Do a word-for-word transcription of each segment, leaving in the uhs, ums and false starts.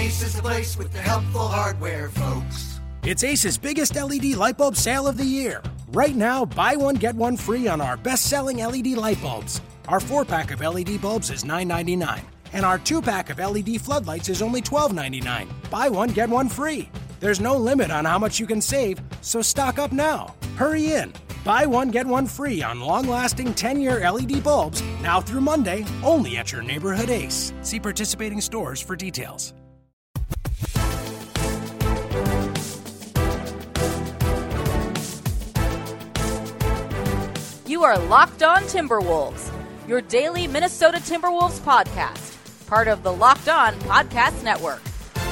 Ace is the place with the helpful hardware, folks. It's Ace's biggest L E D light bulb sale of the year. Right now, buy one, get one free on our best-selling L E D light bulbs. Our four-pack of L E D bulbs is nine ninety-nine, and our two-pack of L E D floodlights is only twelve ninety-nine. Buy one, get one free. There's no limit on how much you can save, so stock up now. Hurry in. Buy one, get one free on long-lasting ten-year L E D bulbs, now through Monday, only at your neighborhood Ace. See participating stores for details. You are Locked On Timberwolves, your daily Minnesota Timberwolves podcast, part of the Locked On Podcast Network.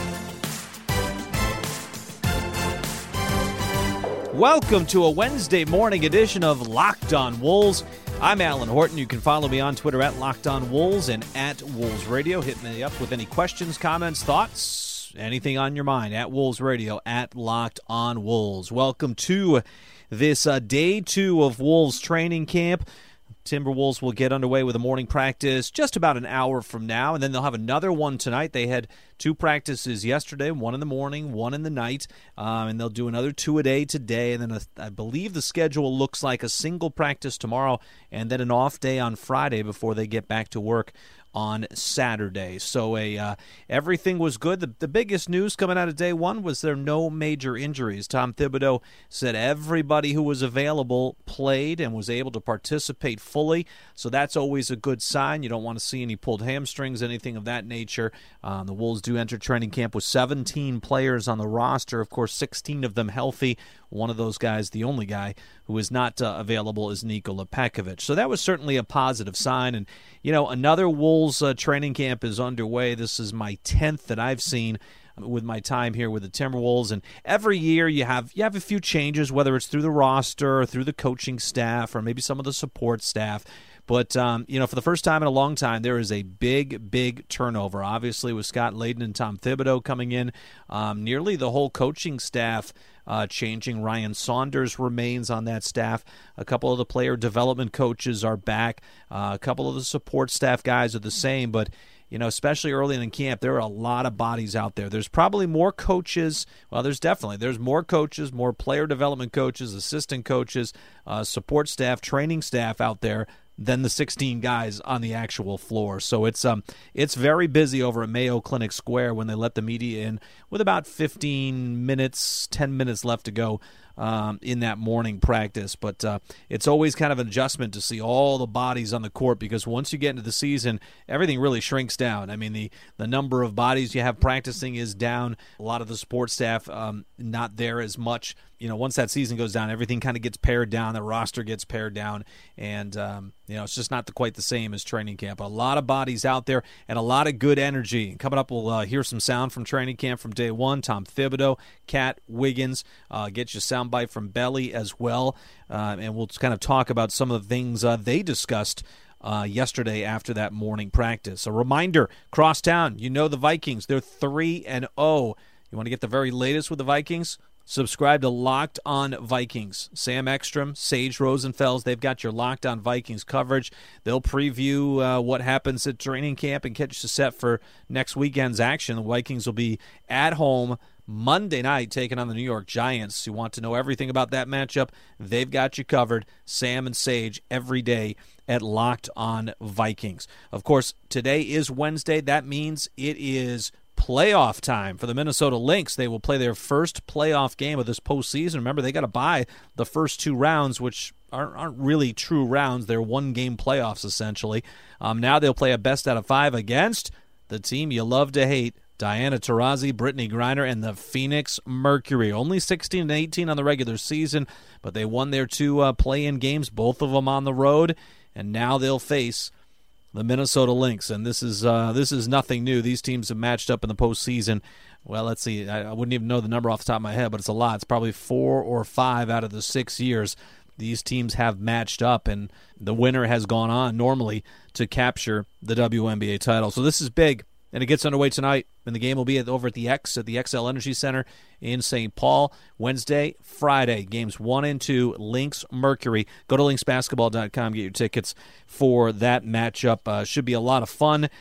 Welcome to a Wednesday morning edition of Locked On Wolves. I'm Alan Horton. You can follow me on Twitter at Locked On Wolves and at Wolves Radio. Hit me up with any questions, comments, thoughts, anything on your mind at Wolves Radio, at Locked On Wolves. Welcome to this uh, day two of Wolves training camp. Timberwolves will get underway with a morning practice just about an hour from now, and then they'll have another one tonight. They had two practices yesterday, one in the morning, one in the night, um, and they'll do another two a day today, and then a, I believe the schedule looks like a single practice tomorrow and then an off day on Friday before they get back to work on Saturday. So a uh, everything was good. The, the biggest news coming out of day one was there no major injuries. Tom Thibodeau said everybody who was available played and was able to participate fully. So that's always a good sign. You don't want to see any pulled hamstrings, anything of that nature. Um, the Wolves do enter training camp with seventeen players on the roster. Of course, sixteen of them healthy. One of those guys, the only guy who is not uh, available, is Nikola Pekovic. So that was certainly a positive sign. And, you know, another Wolves uh, training camp is underway. This is my tenth that I've seen with my time here with the Timberwolves. And every year you have you have a few changes, whether it's through the roster or through the coaching staff or maybe some of the support staff. But, um, you know, for the first time in a long time, there is a big, big turnover. Obviously, with Scott Layden and Tom Thibodeau coming in, um, nearly the whole coaching staff uh, changing. Ryan Saunders remains on that staff. A couple of the player development coaches are back. Uh, a couple of the support staff guys are the same. But, you know, especially early in camp, there are a lot of bodies out there. There's probably more coaches. Well, there's definitely. There's more coaches, more player development coaches, assistant coaches, uh, support staff, training staff out there than the sixteen guys on the actual floor. So it's um it's very busy over at Mayo Clinic Square when they let the media in with about fifteen minutes, ten minutes left to go um, in that morning practice. But uh, it's always kind of an adjustment to see all the bodies on the court because once you get into the season, everything really shrinks down. I mean, the, the number of bodies you have practicing is down. A lot of the support staff um, not there as much. You know, once that season goes down, everything kind of gets pared down. The roster gets pared down, and um, you know, it's just not the, quite the same as training camp. A lot of bodies out there and a lot of good energy. Coming up, we'll uh, hear some sound from training camp from day one. Tom Thibodeau, Cat Wiggins, uh, get you a soundbite from Belly as well, uh, and we'll kind of talk about some of the things uh, they discussed Uh, yesterday after that morning practice. A reminder, Crosstown, you know the Vikings. They're three and oh. You want to get the very latest with the Vikings? Subscribe to Locked On Vikings. Sam Ekstrom, Sage Rosenfels, they've got your Locked On Vikings coverage. They'll preview uh, what happens at training camp and catch you set for next weekend's action. The Vikings will be at home Monday night taking on the New York Giants. You want to know everything about that matchup? They've got you covered. Sam and Sage every day at Locked On Vikings. Of course, today is Wednesday. That means it is playoff time for the Minnesota Lynx. They will play their first playoff game of this postseason. Remember, they got to buy the first two rounds, which aren't, aren't really true rounds. They're one-game playoffs, essentially. Um, now they'll play a best out of five against the team you love to hate, Diana Taurasi, Brittany Griner, and the Phoenix Mercury. Only sixteen and eighteen on the regular season, but they won their two uh, play-in games, both of them on the road, and now they'll face the Minnesota Lynx, and this is uh, this is nothing new. These teams have matched up in the postseason. Well, let's see. I, I wouldn't even know the number off the top of my head, but it's a lot. It's probably four or five out of the six years these teams have matched up, and the winner has gone on normally to capture the W N B A title. So this is big, and it gets underway tonight, and the game will be at, over at the X at the X L Energy Center in Saint Paul. Wednesday, Friday, games one and two, Lynx Mercury. Go to lynx basketball dot com, get your tickets for that matchup. Uh, should be a lot of fun.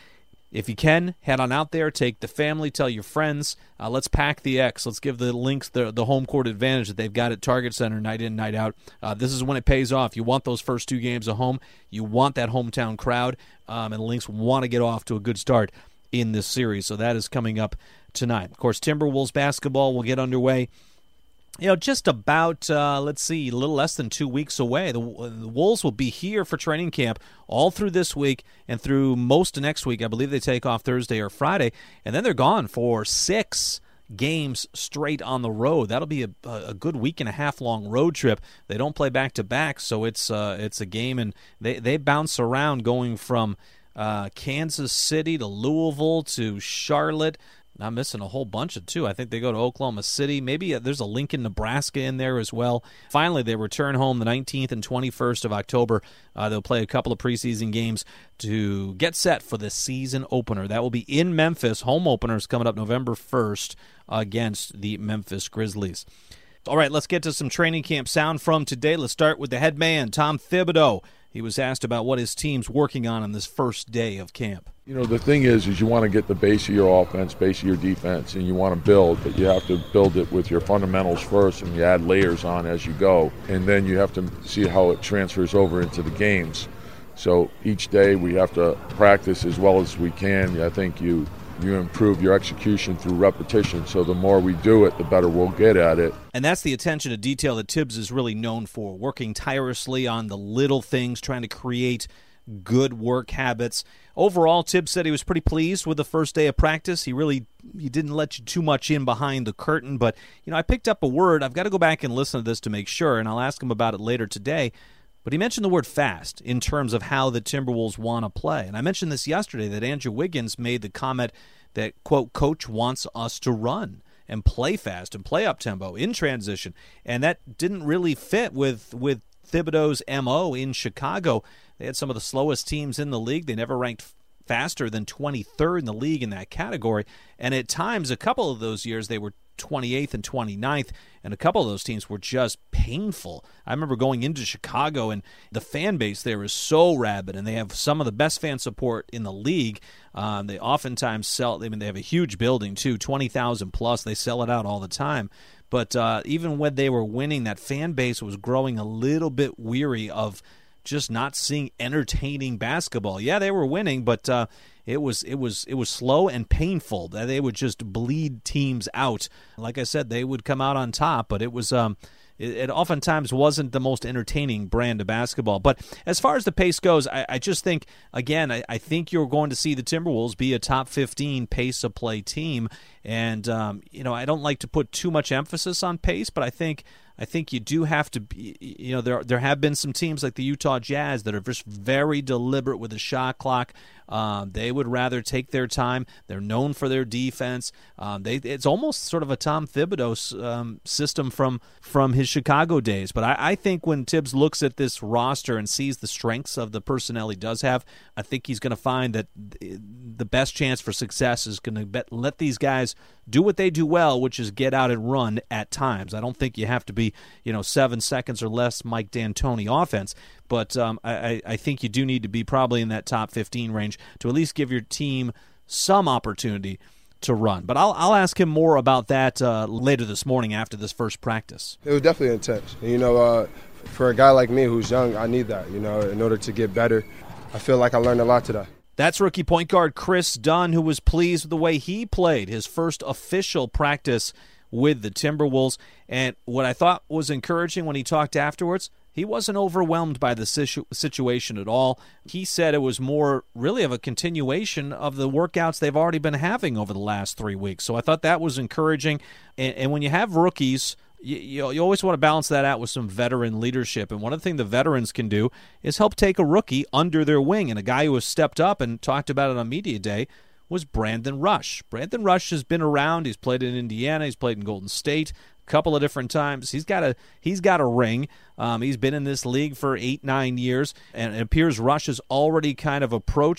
if you can, head on out there, take the family, tell your friends. Uh, let's pack the X. Let's give the Lynx the, the home court advantage that they've got at Target Center night in, night out. Uh, this is when it pays off. You want those first two games at home. You want that hometown crowd, um, and the Lynx want to get off to a good start in this series. So that is coming up tonight. Of course, Timberwolves basketball will get underway, you know, just about, uh, let's see, a little less than two weeks away. The, the Wolves will be here for training camp all through this week and through most of next week. I believe they take off Thursday or Friday, and then they're gone for six games straight on the road. That'll be a, a good week and a half long road trip. They don't play back-to-back, so it's uh, it's a game, and they, they bounce around going from uh, Kansas City to Louisville to Charlotte. Not missing a whole bunch of two. I think they go to Oklahoma City. Maybe there's a Lincoln, Nebraska in there as well. Finally, they return home the nineteenth and twenty-first of October. Uh, they'll play a couple of preseason games to get set for the season opener. That will be in Memphis. Home openers coming up November first against the Memphis Grizzlies. All right, let's get to some training camp sound from today. Let's start with the head man, Tom Thibodeau. He was asked about what his team's working on on this first day of camp. You know, the thing is, is you want to get the base of your offense, base of your defense, and you want to build, but you have to build it with your fundamentals first, and you add layers on as you go, and then you have to see how it transfers over into the games. So each day we have to practice as well as we can. I think you you improve your execution through repetition, so the more we do it, the better we'll get at it. And that's the attention to detail that Tibbs is really known for, working tirelessly on the little things, trying to create good work habits. Overall, Tibbs said he was pretty pleased with the first day of practice. He really he didn't let you too much in behind the curtain, but you know, I picked up a word. I've got to go back and listen to this to make sure, and I'll ask him about it later today. But he mentioned the word fast in terms of how the Timberwolves want to play. And I mentioned this yesterday that Andrew Wiggins made the comment that, quote, coach wants us to run and play fast and play up-tempo in transition. And that didn't really fit with, with Thibodeau's M O in Chicago. They had some of the slowest teams in the league. They never ranked faster than twenty-third in the league in that category. And at times, a couple of those years, they were twenty-eighth and twenty-ninth, and a couple of those teams were just painful. I remember going into Chicago, and the fan base there is so rabid, and they have some of the best fan support in the league. Um, they oftentimes sell, I mean, they have a huge building, too, twenty thousand plus. They sell it out all the time. But uh, even when they were winning, that fan base was growing a little bit weary of just not seeing entertaining basketball. Yeah, they were winning, but uh, it was it was it was slow and painful. They would just bleed teams out. Like I said, they would come out on top, but it was um, it, it oftentimes wasn't the most entertaining brand of basketball. But as far as the pace goes, I, I just think, again, I, I think you're going to see the Timberwolves be a top fifteen pace of play team. And um, you know, I don't like to put too much emphasis on pace, but I think. I think you do have to be, you know, there there have been some teams like the Utah Jazz that are just very deliberate with the shot clock. Um, they would rather take their time. They're known for their defense. Um, they it's almost sort of a Tom Thibodeau um, system from from his Chicago days. But I, I think when Tibbs looks at this roster and sees the strengths of the personnel he does have, I think he's going to find that the best chance for success is going to let these guys do what they do well, which is get out and run at times. I don't think you have to be, you know, seven seconds or less Mike D'Antoni offense, but um, I, I think you do need to be probably in that top fifteen range to at least give your team some opportunity to run. But I'll I'll ask him more about that uh, later this morning after this first practice. It was definitely intense. You know, uh, for a guy like me who's young, I need that, you know, in order to get better. I feel like I learned a lot today. That's rookie point guard Chris Dunn, who was pleased with the way he played his first official practice with the Timberwolves. And what I thought was encouraging when he talked afterwards, he wasn't overwhelmed by the situ- situation at all. He said it was more really of a continuation of the workouts they've already been having over the last three weeks. So I thought that was encouraging. And, and when you have rookies, you, you, you always want to balance that out with some veteran leadership. And one of the things the veterans can do is help take a rookie under their wing. And a guy who has stepped up and talked about it on Media Day was Brandon Rush. Brandon Rush has been around. He's played in Indiana. He's played in Golden State a couple of different times. He's got a he's got a ring. Um, he's been in this league for eight, nine years, and it appears Rush has already kind of approached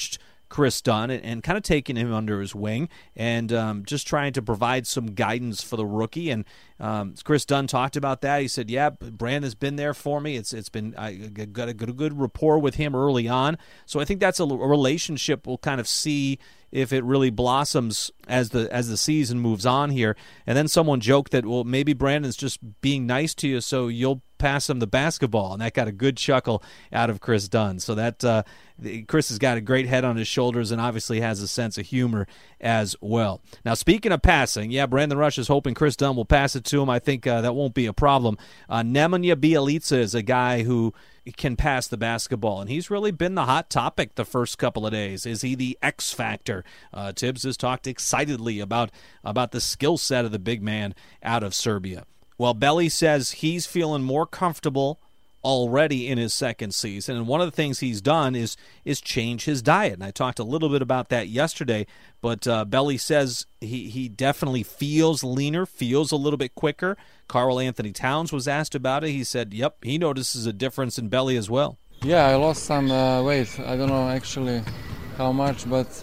Chris Dunn and, and kind of taking him under his wing and um, just trying to provide some guidance for the rookie. And um, Chris Dunn talked about that. He said, yeah, Brandon's been there for me. It's It's been I got a good, a good rapport with him early on. So I think that's a, a relationship we'll kind of see if it really blossoms as the as the season moves on here. And then someone joked that, well, maybe Brandon's just being nice to you so you'll pass him the basketball, and that got a good chuckle out of Chris Dunn. So that uh, Chris has got a great head on his shoulders and obviously has a sense of humor as well. Now, speaking of passing, yeah, Brandon Rush is hoping Chris Dunn will pass it to him. I think uh, that won't be a problem. Uh, Nemanja Bjelica is a guy who can pass the basketball, and he's really been the hot topic the first couple of days. Is he the X factor? Uh, Tibbs has talked excitedly about, about the skill set of the big man out of Serbia. Well, Belly says he's feeling more comfortable already in his second season, and one of the things he's done is is change his diet. And I talked a little bit about that yesterday, but uh, Belly says he, he definitely feels leaner, feels a little bit quicker. Karl Anthony Towns was asked about it. He said, yep, he notices a difference in Belly as well. Yeah, I lost some uh, weight. I don't know actually how much, but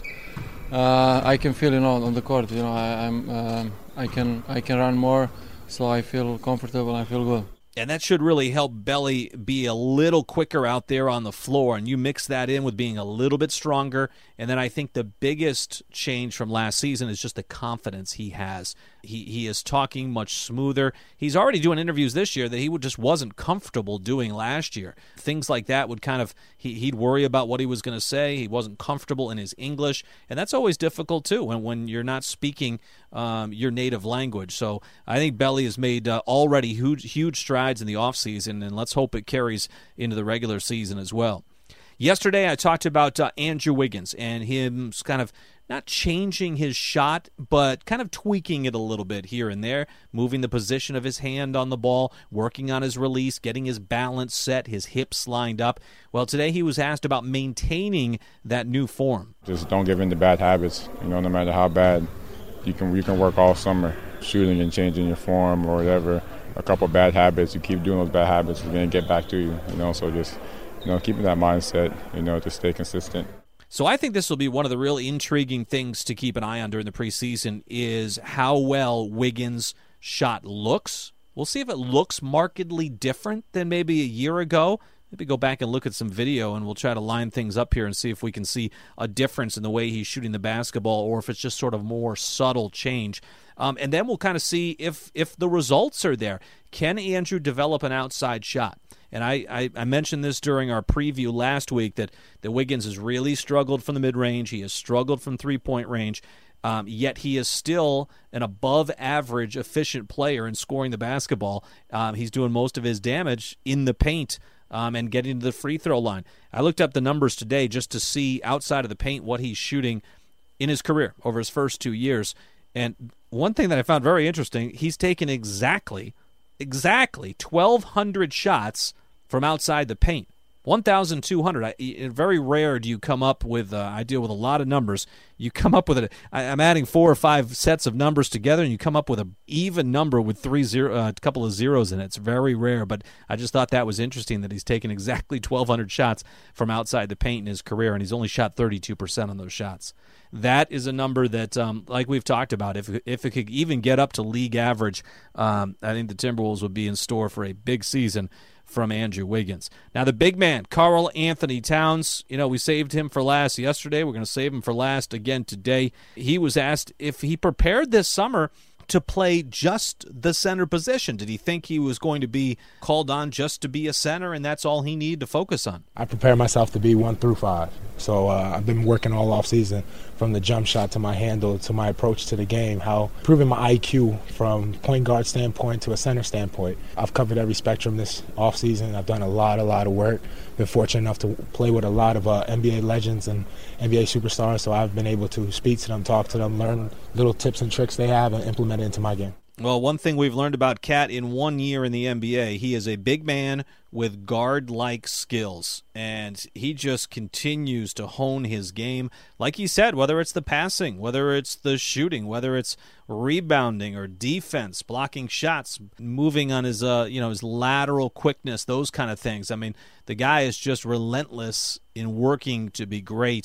uh, I can feel it on, on the court. You know, I, I'm uh, I can I can run more. So I feel comfortable, I feel good. And that should really help Belly be a little quicker out there on the floor. And you mix that in with being a little bit stronger. And then I think the biggest change from last season is just the confidence he has. He he is talking much smoother. He's already doing interviews this year that he would just wasn't comfortable doing last year. Things like that would kind of, he, he'd worry about what he was going to say. He wasn't comfortable in his English. And that's always difficult, too, when, when you're not speaking um, your native language. So I think Belly has made uh, already huge, huge strides in the offseason, and let's hope it carries into the regular season as well. Yesterday, I talked about uh, Andrew Wiggins and him kind of not changing his shot, but kind of tweaking it a little bit here and there, moving the position of his hand on the ball, working on his release, getting his balance set, his hips lined up. Well, today he was asked about maintaining that new form. Just don't give in to bad habits. You know, no matter how bad, you can you can work all summer shooting and changing your form or whatever. A couple bad habits, you keep doing those bad habits, it's going to get back to you. You know, so just you know, keeping that mindset, you know, to stay consistent. So I think this will be one of the real intriguing things to keep an eye on during the preseason is how well Wiggins' shot looks. We'll see if it looks markedly different than maybe a year ago. Maybe go back and look at some video, and we'll try to line things up here and see if we can see a difference in the way he's shooting the basketball or if it's just sort of more subtle change. Um, and then we'll kind of see if if the results are there. Can Andrew develop an outside shot? And I, I, I mentioned this during our preview last week that, that Wiggins has really struggled from the mid-range. He has struggled from three-point range, um, yet he is still an above-average efficient player in scoring the basketball. Um, he's doing most of his damage in the paint um, and getting to the free throw line. I looked up the numbers today just to see outside of the paint what he's shooting in his career over his first two years. And one thing that I found very interesting, he's taken exactly, exactly twelve hundred shots from outside the paint. one thousand two hundred. I, very rare do you come up with, uh, I deal with a lot of numbers. You come up with, a, I, I'm adding four or five sets of numbers together, and you come up with an even number with three zero, uh, a couple of zeros in it. It's very rare, but I just thought that was interesting that he's taken exactly twelve hundred shots from outside the paint in his career, and he's only shot thirty-two percent on those shots. That is a number that, um, like we've talked about, if if it could even get up to league average, um, I think the Timberwolves would be in store for a big season from Andrew Wiggins. Now, the big man, Karl Anthony Towns, you know, we saved him for last yesterday. We're going to save him for last again today. He was asked if he prepared this summer to play just the center position. Did he think he was going to be called on just to be a center, and that's all he needed to focus on? I prepare myself to be one through five. So uh, I've been working all off season, from the jump shot to my handle to my approach to the game, how improving my I Q from point guard standpoint to a center standpoint. I've covered every spectrum this off season. I've done a lot, a lot of work. Been fortunate enough to play with a lot of uh, N B A legends and N B A superstars, so I've been able to speak to them, talk to them, learn little tips and tricks they have, and implement it into my game. Well, one thing we've learned about Cat in one year in the N B A, he is a big man with guard-like skills, and he just continues to hone his game. Like he said, whether it's the passing, whether it's the shooting, whether it's rebounding or defense, blocking shots, moving on his uh, you know, his lateral quickness, those kind of things. I mean, the guy is just relentless in working to be great.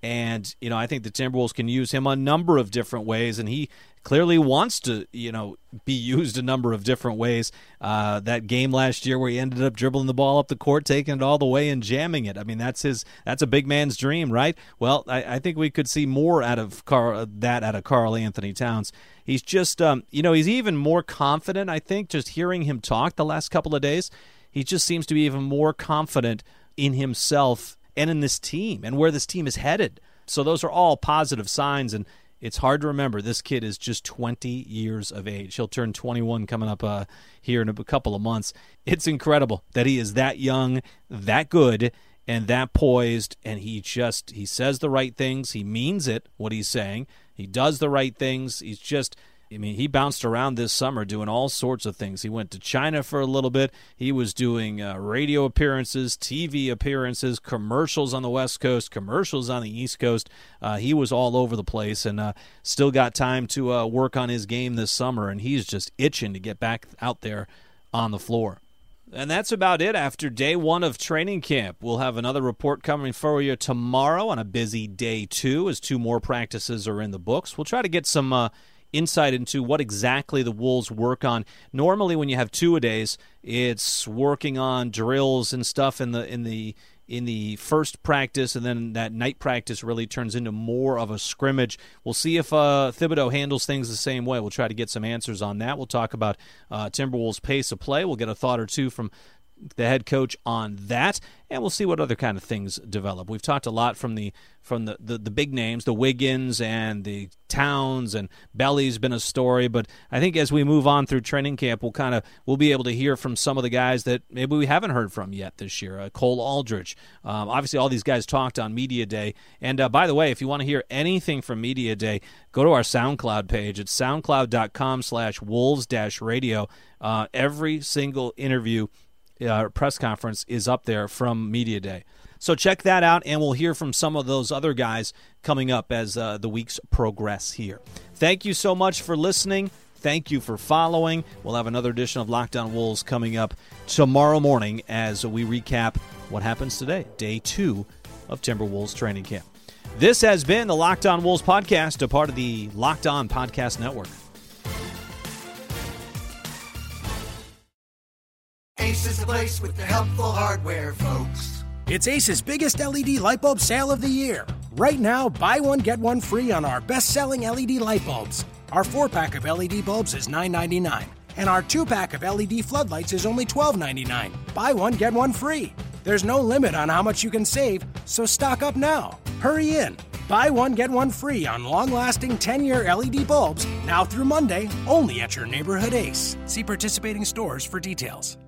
And, you know, I think the Timberwolves can use him a number of different ways, and he clearly wants to, you know, be used a number of different ways. Uh, that game last year where he ended up dribbling the ball up the court, taking it all the way and jamming it. I mean, that's his. That's a big man's dream, right? Well, I, I think we could see more out of Carl, that out of Karl Anthony Towns. He's just, um, you know, he's even more confident, I think, just hearing him talk the last couple of days. He just seems to be even more confident in himself and in this team and where this team is headed. So those are all positive signs, and it's hard to remember this kid is just twenty years of age. He'll turn twenty-one coming up uh, here in a couple of months. It's incredible that he is that young, that good, and that poised, and he just, he says the right things. He means it, what he's saying. He does the right things. He's just, I mean, he bounced around this summer doing all sorts of things. He went to China for a little bit. He was doing uh, radio appearances, T V appearances, commercials on the West Coast, commercials on the East Coast. Uh, he was all over the place, and uh, still got time to uh, work on his game this summer, and he's just itching to get back out there on the floor. And that's about it after day one of training camp. We'll have another report coming for you tomorrow on a busy day two as two more practices are in the books. We'll try to get some uh, insight into what exactly the Wolves work on. Normally when you have two-a-days, it's working on drills and stuff in the in the in the first practice, and then that night practice really turns into more of a scrimmage. We'll see if uh, Thibodeau handles things the same way. We'll try to get some answers on that. We'll talk about uh, Timberwolves' pace of play. We'll get a thought or two from the head coach on that, and we'll see what other kind of things develop. We've talked a lot from the from the, the, the big names, the Wiggins and the Towns, and Belly's been a story, but I think as we move on through training camp, we'll kind of we'll be able to hear from some of the guys that maybe we haven't heard from yet this year. Uh, Cole Aldridge, um, obviously all these guys talked on Media Day, and uh, by the way, if you want to hear anything from Media Day, go to our SoundCloud page. It's soundcloud.com slash wolves dash radio. Uh, every single interview Uh, press conference is up there from Media Day. So check that out, and we'll hear from some of those other guys coming up as uh, the weeks progress here. Thank you so much for listening. Thank you for following. We'll have another edition of Locked On Wolves coming up tomorrow morning as we recap what happens today, day two of Timberwolves training camp. This has been the Locked On Wolves podcast, a part of the Locked On Podcast Network. Ace is the place with the helpful hardware, folks. It's Ace's biggest L E D light bulb sale of the year. Right now, buy one, get one free on our best-selling L E D light bulbs. Our four-pack of L E D bulbs is nine ninety-nine, and our two-pack of L E D floodlights is only twelve ninety-nine. Buy one, get one free. There's no limit on how much you can save, so stock up now. Hurry in. Buy one, get one free on long-lasting ten-year L E D bulbs now through Monday, only at your neighborhood Ace. See participating stores for details.